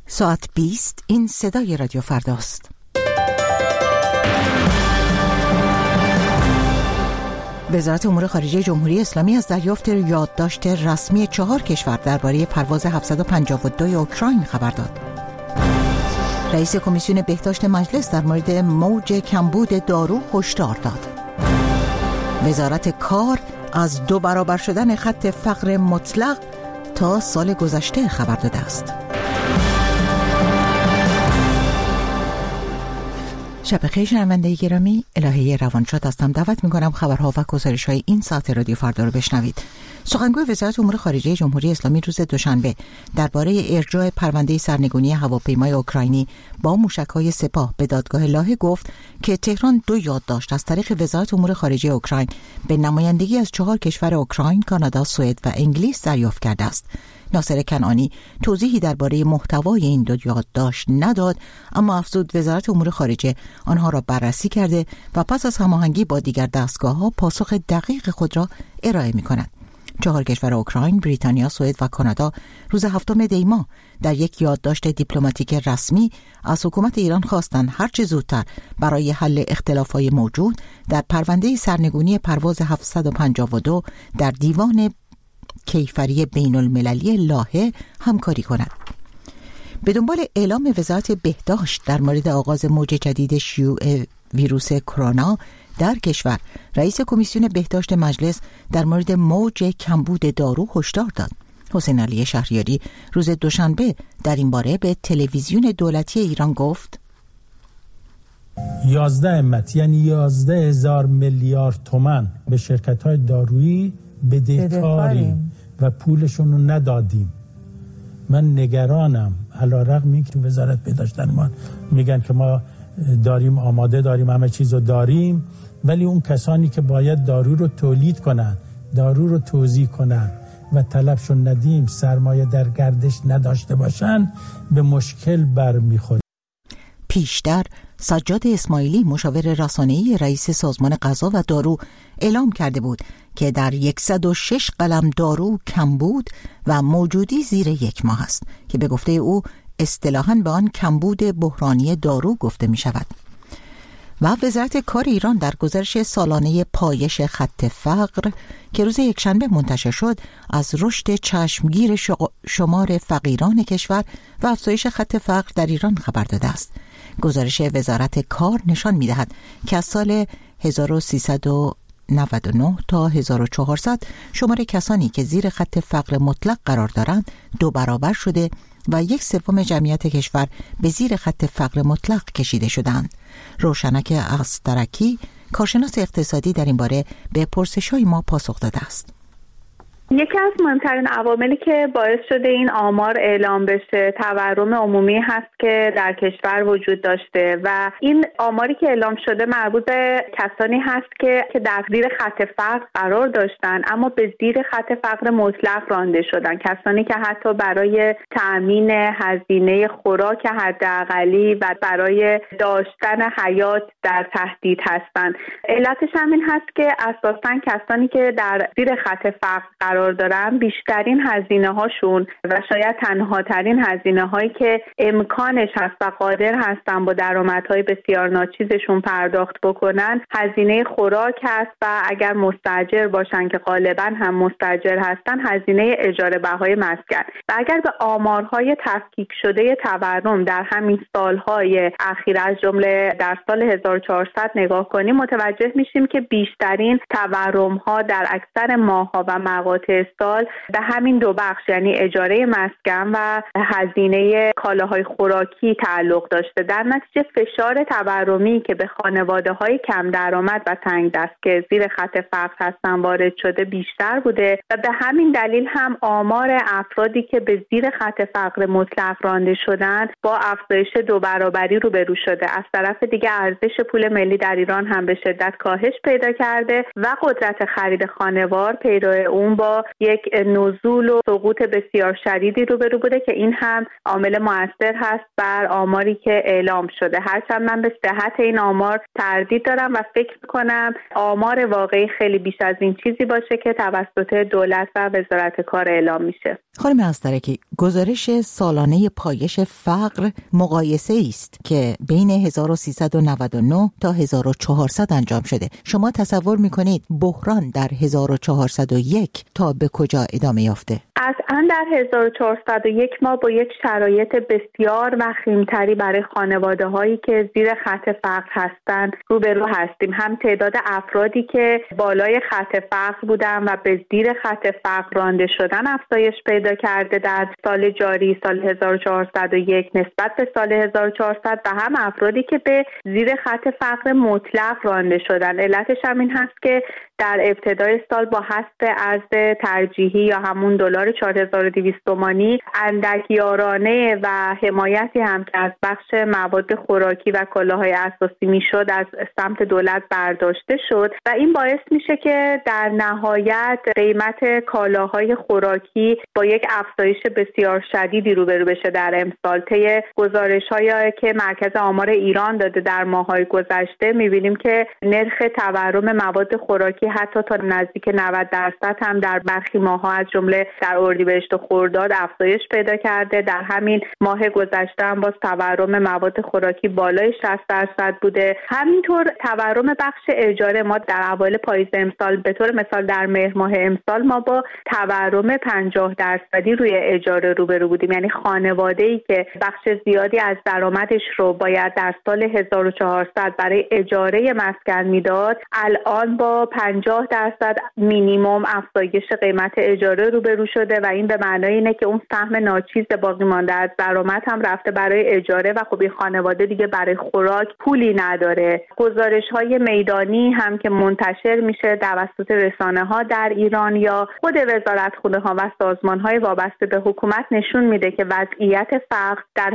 ساعت 20 این صدای رادیو فرداست. وزارت امور خارجه جمهوری اسلامی از دریافت یادداشت رسمی 4 کشور درباره پرواز 752 اوکراین خبر داد. رئیس کمیسیون بهداشت مجلس در مورد موج کمبود دارو هشدار داد. وزارت کار از 2 برابر شدن خط فقر مطلق تا سال گذشته خبر داده است. شب بخیر شنونده گرامی، الهه روانشاد هستم. دعوت می‌کنم خبرها و گزارش‌های این ساعت رادیو فردا رو بشنوید. سخنگوی وزارت امور خارجه جمهوری اسلامی روز دوشنبه درباره ارجاع پرونده سرنگونی هواپیمای اوکراینی با موشک‌های سپاه به دادگاه لاهه گفت که تهران 2 یادداشت از طریق وزارت امور خارجه اوکراین به نمایندگی از 4 کشور اوکراین، کانادا، سوئد و انگلیس دریافت کرده است. ناصر کنعانی توضیحی درباره محتوای این 2 یادداشت نداد، اما افزود وزارت امور خارجه آنها را بررسی کرده و پس از هماهنگی با دیگر دستگاه‌ها پاسخ دقیق خود را ارائه می‌کند. 4 کشور اوکراین، بریتانیا، سوئد و کانادا روز 7 دی ماه در یک یادداشت دیپلماتیک رسمی از حکومت ایران خواستند هرچه زودتر برای حل اختلافات موجود در پرونده سرنگونی پرواز 752 در دیوان کیفری بین المللی لاهه همکاری کند. به دنبال اعلام وزارت بهداشت در مورد آغاز موج جدید شیوع ویروس کرونا در کشور، رئیس کمیسیون بهداشت مجلس در مورد موج کمبود دارو هشدار داد. حسین علی شهریاری روز دوشنبه در این باره به تلویزیون دولتی ایران گفت 11 امت یعنی 11,000 میلیارد تومان به شرکت‌های دارویی بدهکاریم و پولشون رو ندادیم. من نگرانم، علی‌رغم اینکه وزارت بهداشت ما میگن که ما داریم، آماده داریم، همه چیزو داریم، ولی اون کسانی که باید دارو رو تولید کنن، دارو رو توزیع کنن و طلبشون ندیم، سرمایه در گردش نداشته باشن، به مشکل برمیخوریم. پیشتر سجاد اسماعیلی مشاور رسانه‌ای رئیس سازمان غذا و دارو اعلام کرده بود که در 106 قلم دارو کمبود و موجودی زیر 1 ماه است که به گفته او اصطلاحاً به آن کمبود بحرانی دارو گفته می شود. و وزارت کار ایران در گزارش سالانه پایش خط فقر که روز یکشنبه منتشر شد از رشد چشمگیر شمار فقیران کشور و افزایش خط فقر در ایران خبر داده است. گزارش وزارت کار نشان می‌دهد که از سال 1399 تا 1400 شمار کسانی که زیر خط فقر مطلق قرار دارند 2 برابر شده و 1/3 جمعیت کشور به زیر خط فقر مطلق کشیده شدند. روشنک استرکی، کارشناس اقتصادی، در این باره به پرسش‌های ما پاسخ داده است. یکی از مهمترین عواملی که باعث شده این آمار اعلام بشه تورم عمومی هست که در کشور وجود داشته و این آماری که اعلام شده مربوط به کسانی هست که در زیر خط فقر قرار داشتن اما به زیر خط فقر مطلق رانده شدن، کسانی که حتی برای تأمین هزینه خوراک حداقلی و برای داشتن حیات در تهدید هستند. علتش همین هست که اساساً کسانی که در زیر خط فقر قرار دارن بیشترین هزینه هاشون و شاید تنها ترین هزینه هایی که امکانش هست و قادر هستن با درآمدهای بسیار ناچیزشون پرداخت بکنن هزینه خوراک هست و اگر مستاجر باشن که غالبا هم مستاجر هستن هزینه اجاره بهای مسکن. و اگر به آمارهای تفکیک شده تورم در همین سالهای اخیر از جمله در سال 1400 نگاه کنیم متوجه میشیم که بیشترین تورم ها در اکثر ماه‌ها و مقاطع سال به همین 2 بخش یعنی اجاره مسکن و هزینه کالاهای خوراکی تعلق داشته. در نتیجه فشار تورمی که به خانواده‌های کم درآمد و تنگ دست که زیر خط فقر هستن وارد شده بیشتر بوده و به همین دلیل هم آمار افرادی که به زیر خط فقر مطلق رانده شدن با افزایش 2 برابری روبرو شده. از طرف دیگه ارزش پول ملی در ایران هم به شدت کاهش پیدا کرده و قدرت خرید خانوار پیرو اون با با یک نزول و سقوط بسیار شدیدی روبرو بوده که این هم عامل مؤثر هست بر آماری که اعلام شده. هرچند من به صحت این آمار تردید دارم و فکر می‌کنم آمار واقعی خیلی بیش از این چیزی باشه که توسط دولت و وزارت کار اعلام میشه. خانم استرکی، گزارش سالانه پایش فقر مقایسه است که بین 1399 تا 1400 انجام شده. شما تصور میکنید بحران در 1401 تا به کجا ادامه یافته؟ اصلا در 1401 ما با یک شرایط بسیار وخیمتری برای خانواده هایی که زیر خط فقر هستند روبرو هستیم. هم تعداد افرادی که بالای خط فقر بودن و به زیر خط فقر رانده شدن افزایش پیدا کرده در سال جاری سال 1401 نسبت به سال 1400 و هم افرادی که به زیر خط فقر مطلق رانده شدن. علتش هم این هست که در ابتدای سال با حذف ارز ترجیحی یا همون دلار 4200 تومانی اندک یارانه و حمایتی هم که از بخش مواد خوراکی و کالاهای اساسی میشد از سمت دولت برداشته شد و این باعث میشه که در نهایت قیمت کالاهای خوراکی با یک افزایش بسیار شدیدی روبرو بشه در امسال. طی گزارش‌هایی که مرکز آمار ایران داده در ماه‌های گذشته می‌بینیم که نرخ تورم مواد خوراکی حتی تا نزدیک 90% هم در برخی ماه‌ها از جمله در اردیبهشت و خرداد افزایش پیدا کرده. در همین ماه گذشته هم باز تورم مواد خوراکی بالای 60% بوده. همینطور تورم بخش اجاره ما در اوایل پاییز امسال به طور مثال در مهر ماه امسال ما با تورم 50% روی اجاره روبرو بودیم. یعنی خانواده‌ای که بخش زیادی از درآمدش رو باید در سال 1400 برای اجاره مسکن میداد الان با 50% مینیمم افزایش قیمت اجاره روبرو شده و این به معنای اینه که اون سهم ناچیز باقی مانده از درآمد هم رفته برای اجاره و خب این خانواده دیگه برای خوراک پولی نداره. گزارش‌های میدانی هم که منتشر میشه توسط رسانه‌ها در ایران یا خود وزارتخونه‌ها و سازمان‌های وابسته به حکومت نشون میده که وضعیت فقر در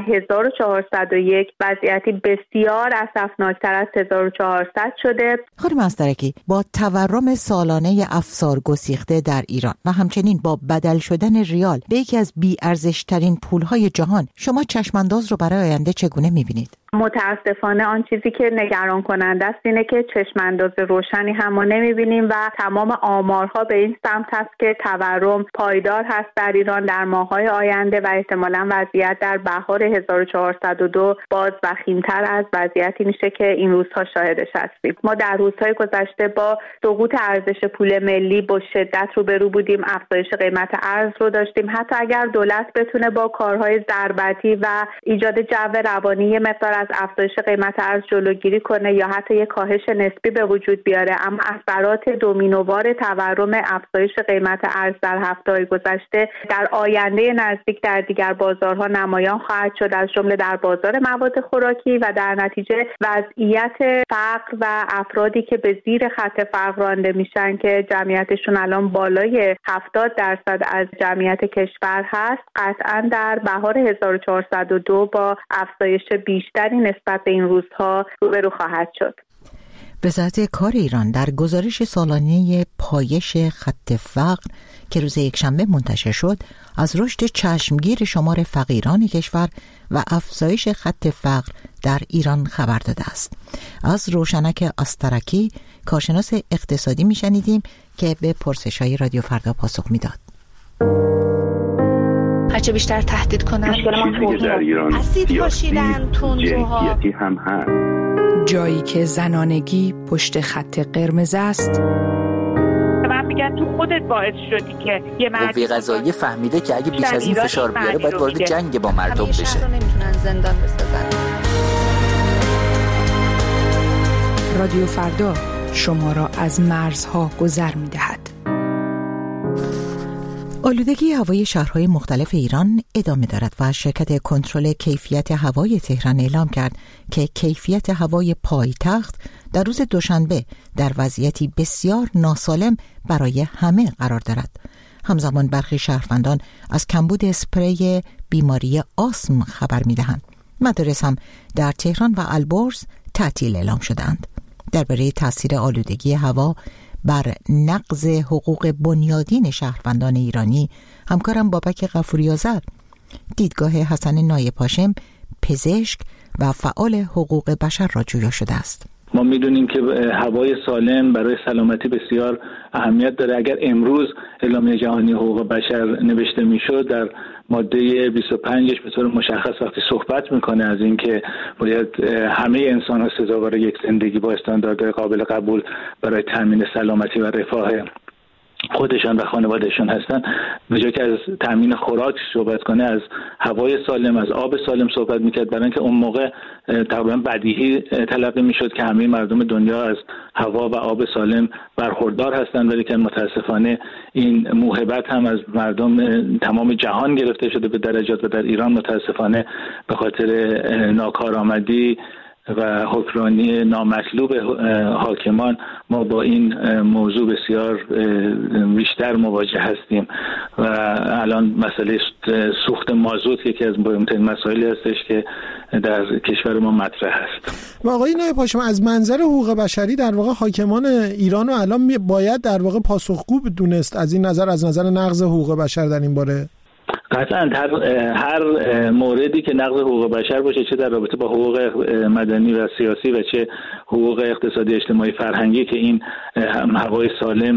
1401 وضعیتی بسیار اسفناکتر از 1400 شده. خانم استرکی، با تورم سالانه افسار گسیخته در ایران و همچنین با بدل شدن ریال به یکی از بی‌ارزش‌ترین پول‌های جهان، شما چشمانداز رو برای آینده چگونه می‌بینید؟ متاسفانه آن چیزی که نگران کننده است اینه که چشمانداز روشنی هم ما نمی‌بینیم و تمام آمارها به این سمت هست که تورم پایدار هست در ایران در ماه‌های آینده و احتمالاً وضعیت در بهار 1402 باز وخیم‌تر از وضعیتی میشه که این روزها شاهدش هستیم. ما در روزهای گذشته با سقوط ارزش پول ملی با شدت روبرو بودیم، افزایش قیمت ارز رو داشتیم. حتی اگر دولت بتونه با کارهای ضربتی و ایجاد جو روانی مقدار از افزایش قیمت ارز جلوگیری کنه یا حتی یک کاهش نسبی به وجود بیاره، اما اثرات دومینووار تورم افزایش قیمت ارز در هفته‌های گذشته در آینده نزدیک در دیگر بازارها نمایان خواهد شد، از جمله در بازار مواد خوراکی و در نتیجه وضعیت فقر و افرادی که به زیر خط فقر رانده میشن که جمعیتشون الان بالای 70% از جمعیت کشور هست قطعاً در بهار 1402 با افزایش بیشتری نسبت به این روزها روبرو خواهد شد. وزارت کار ایران در گزارش سالانه پایش خط فقر که روز یکشنبه منتشر شد از رشد چشمگیر شمار فقیران کشور و افزایش خط فقر در ایران خبر داده است. از روشنک استرکی کارشناس اقتصادی میشنیدیم که به پرسش‌های رادیو فردا پاسخ میداد. هرچه بیشتر تهدید کنن در ایران اسید پاشیدن تندروها هم هست. جایی که زنانگی پشت خط قرمز است. من میگن تو خودت باعث شدی که یه قوه قضاییه فهمیده که اگه بیش از این فشار بیاره باید وارد جنگ با مردم بشه. شهر رو نمیتونن زندان بسازن. رادیو فردا شما را از مرزها گذر می‌دهد. آلودگی هوای شهرهای مختلف ایران ادامه دارد و شرکت کنترل کیفیت هوای تهران اعلام کرد که کیفیت هوای پایتخت در روز دوشنبه در وضعیتی بسیار ناسالم برای همه قرار دارد. همزمان برخی شهروندان از کمبود اسپری بیماری آسم خبر می‌دهند. مدارس هم در تهران و البرز تعطیل اعلام شدند. درباره تاثیر آلودگی هوا بر نقض حقوق بنیادین شهروندان ایرانی، همکارم بابک غفوری آذر دیدگاه حسن نایب هاشم، پزشک و فعال حقوق بشر را جویا شده است. ما میدونیم که هوای سالم برای سلامتی بسیار اهمیت داره. اگر امروز اعلامیه جهانی حقوق بشر نوشته میشد، در ماده 25ش به طور مشخص وقتی صحبت میکنه از اینکه باید همه انسان‌ها سزاوار یک زندگی با استانداردهای قابل قبول برای تامین سلامتی و رفاه خودشان و خانوادهشون هستن، به جای که از تامین خوراک صحبت کنه از هوای سالم، از آب سالم صحبت میکرد، برای اینکه اون موقع تقریبا بدیهی تلقی میشد که همه مردم دنیا از هوا و آب سالم برخوردار هستند، ولی که متاسفانه این موهبت هم از مردم تمام جهان گرفته شده به درجات و در ایران متاسفانه به خاطر ناکارآمدی و حکمرانی نامطلوب حاکمان ما با این موضوع بسیار بیشتر مواجه هستیم و الان مسئله سوخت مازوت یکی از مهمترین مسائلی هستش که در کشور ما مطرح هست. و آقای نایب هاشم، از منظر حقوق بشری در واقع حاکمان ایران رو الان باید در واقع پاسخگو دونست از این نظر، از نظر نقض حقوق بشر در این باره؟ قطعا هر موردی که نقض حقوق بشر باشه، چه در رابطه با حقوق مدنی و سیاسی و چه حقوق اقتصادی اجتماعی فرهنگی که این هوای سالم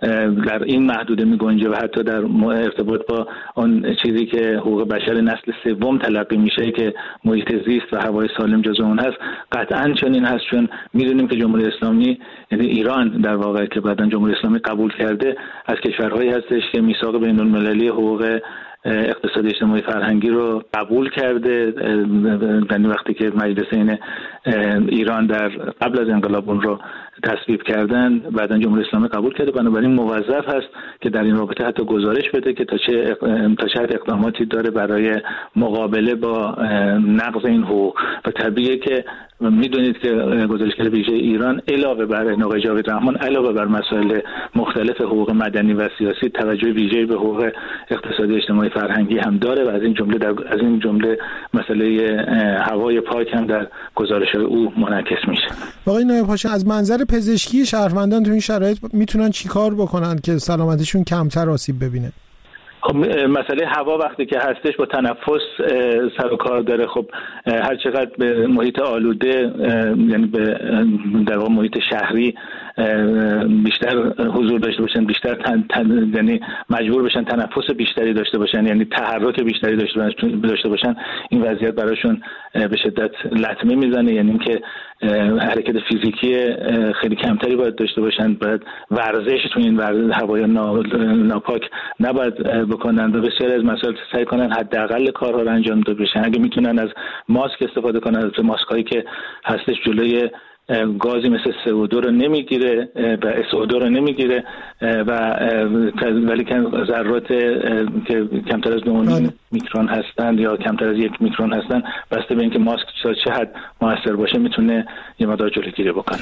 در این محدوده می‌گنجه و حتی در ارتباط با اون چیزی که حقوق بشر نسل سوم تلقی میشه که محیط زیست و هوای سالم جزو اون هست، قطعاً چنین هست. چون می‌دونیم که جمهوری اسلامی، یعنی ایران در واقع که بعداً جمهوری اسلامی قبول کرده، از کشورهایی هستش که میثاق بین‌المللی حقوق اقتصادی اجتماعی فرهنگی رو قبول کرده. یعنی وقتی که مجلسین ایران در قبل از انقلاب اون رو تصویب کردن، بعداً جمهوری اسلامی قبول کرده، بنابراین موظف هست که در این رابطه حتی گزارش بده که تا چه اقداماتی داره برای مقابله با نقض این حقوق. و طبیعیه که میدونید که گزارشگر ویژه ایران علاوه بر آقای جاوید رحمان، علاوه بر مسائل مختلف حقوق مدنی و سیاسی، توجه ویژه‌ای به حقوق اقتصادی اجتماعی فرهنگی هم داره و از این جمله مسئله هوای پاک هم در گزارش‌های او منعکس میشه. آقای نایب هاشم، از منظر پزشکی شهروندان تو این شرایط میتونن چیکار بکنن که سلامتیشون کمتر آسیب ببینه؟ خب مسئله هوا وقتی که هستش با تنفس سر و کار داره. خب هر چقدر به محیط آلوده، یعنی به در واقع محیط شهری بیشتر حضور داشته باشن، بیشتر یعنی مجبور بشن تنفس بیشتری داشته باشن، یعنی تحرک بیشتری داشته باشن، این وضعیت براشون به شدت لطمه میزنه. یعنی اینکه حرکت فیزیکی خیلی کمتری باید داشته باشن، باید ورزش تو این هوای ناپاک نباید بکنن و بسیاری از مسائل سعی کنن حداقل کارها رو انجام داده بشن. اگه میتونن از ماسک استفاده کنن، از ماسکایی که هستش جلوی گازی مثل CO2 رو نمیگیره و SO2 رو نمیگیره و ولی که ذرات که کمتر از 2 میکرون هستند یا کمتر از 1 میکرون هستند، بسته به اینکه ماسک چه حد موثر باشه میتونه یه مقدار جلوگیری بکنه.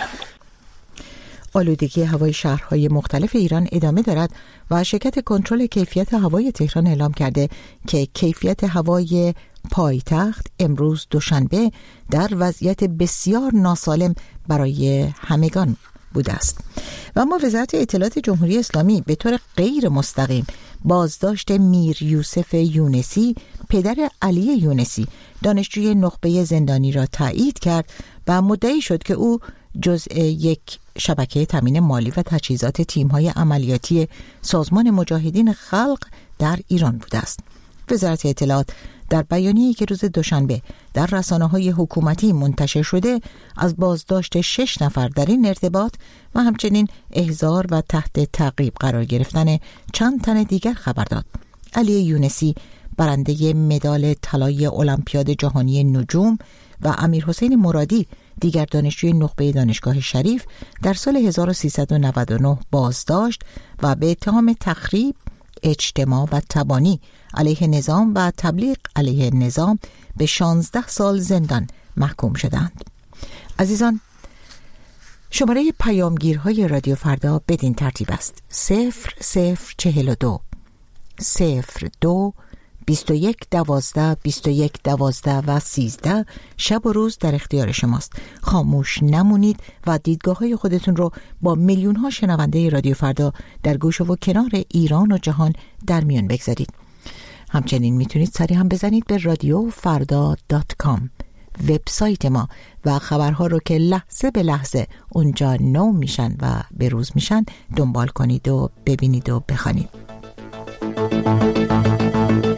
آلودگی هوای شهرهای مختلف ایران ادامه دارد و شرکت کنترل کیفیت هوای تهران اعلام کرده که کیفیت هوای پایتخت امروز دوشنبه در وضعیت بسیار ناسالم برای همگان بوده است. و اما وزارت اطلاعات جمهوری اسلامی به طور غیر مستقیم بازداشت میر یوسف یونسی، پدر علی یونسی، دانشجوی نخبه زندانی را تایید کرد و مدعی شد که او جزء یک شبکه تامین مالی و تجهیزات تیم‌های عملیاتی سازمان مجاهدین خلق در ایران بوده است. وزارت اطلاعات در بیانیه‌ای که روز دوشنبه در رسانه‌های حکومتی منتشر شده از بازداشت 6 نفر در این ارتباط و همچنین احضار و تحت تعقیب قرار گرفتن چند تن دیگر خبر داد. علی یونسی، برنده مدال طلای المپیاد جهانی نجوم، و امیرحسین مرادی، دیگر دانشجوی نخبه دانشگاه شریف، در سال 1399 بازداشت و به اتهام تخریب، اجتماع و تبانی علیه نظام و تبلیغ علیه نظام به 16 سال زندان محکوم شدند. عزیزان، شماره پیامگیرهای رادیو فردا بدین ترتیب است: 0042 02 21 12 21 12 و 13 شب و روز در اختیار شماست. خاموش نمونید و دیدگاه‌های خودتون رو با میلیون‌ها شنونده رادیو فردا در گوش و کنار ایران و جهان در میان بگذارید. همچنین میتونید سری هم بزنید به radiofarda.com، وبسایت ما، و خبرها رو که لحظه به لحظه اونجا نو میشن و به روز میشن دنبال کنید و ببینید و بخوانید.